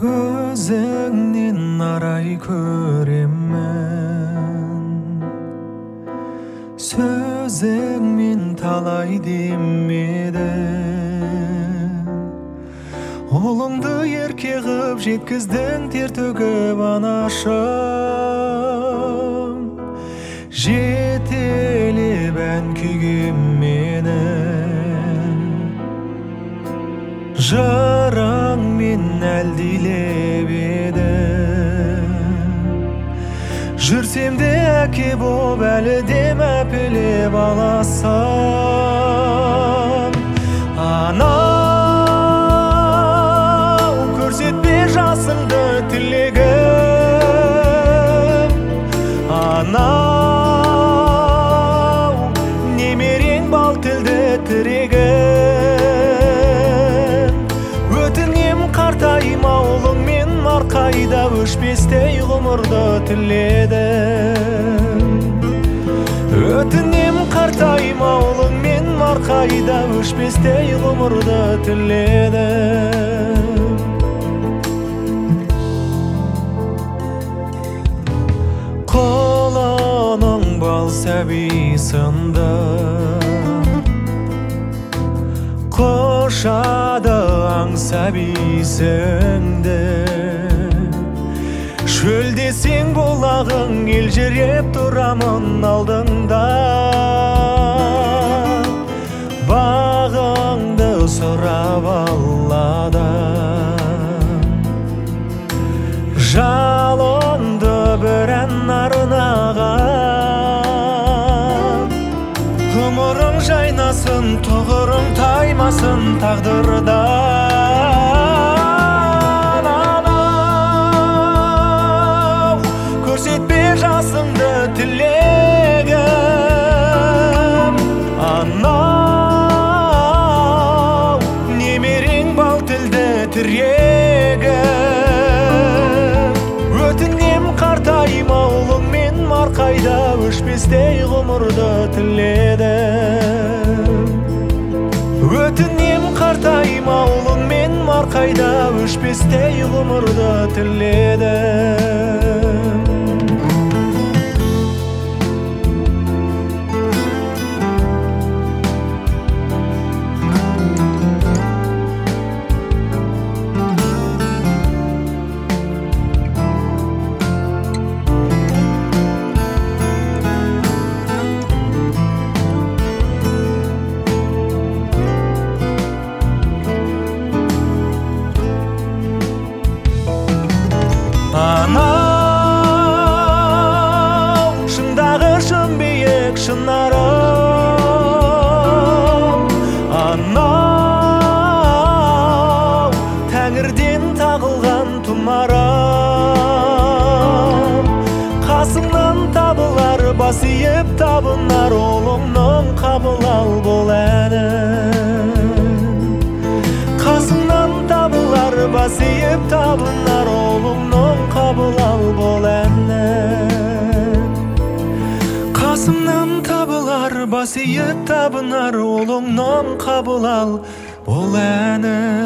Көзіңнен арай көремін, сөзіңмен талай демеді. Ұлыңды ерке қып жеткіздің, тер төгіп анашым. Жетелеп ән күйгем мені, жырыңмен әлдилеп еді. Жүрсем де әке боп әлі де мәпелеп аласам. Анау, көрсетпе жасыңды тілегім. Анау, немерең бал тілді тірегім. Өтінем қартайма ұлыңмен марқайда, өшпестей ғұмырды тіледім. Өтінем қартайма ұлыңмен марқайда, өшпестей ғұмырды тіледім. Қолының бал сәби сынды, құшады аңсап иісіңді. Шөлдесең бұлағың, елжіреп тұрамын алдыңда. Бағыңды сұрап алладан, жалынды бір ән арнаған. Ғұмырың жайнасын, тұғырың таймасын тағдырдан. Анау, көрсетпе жасыңды тілегім. Анау, немерең бал тілді тірегім. Өтінем қартайма ұлыңмен марқайда, өшпестей ғұмырды тіледім. Өтінем қартайма ұлыңмен марқайда, өшпестей ғұмырды тіледім. Анау, шыңдағы шын биік шынарым. Анау, тәңірден тағылған тұмарым. Қасыңнан табылар, бас иіп табынар, ұлыңның қабыл ал бұл әнін. Қасыңнан табылар, бас иіп табынар, ұлыңның қабыл ал бұл әнін. Қасыңнан табылар, бас иіп табынар, ұлыңның қабыл ал бұл әнін.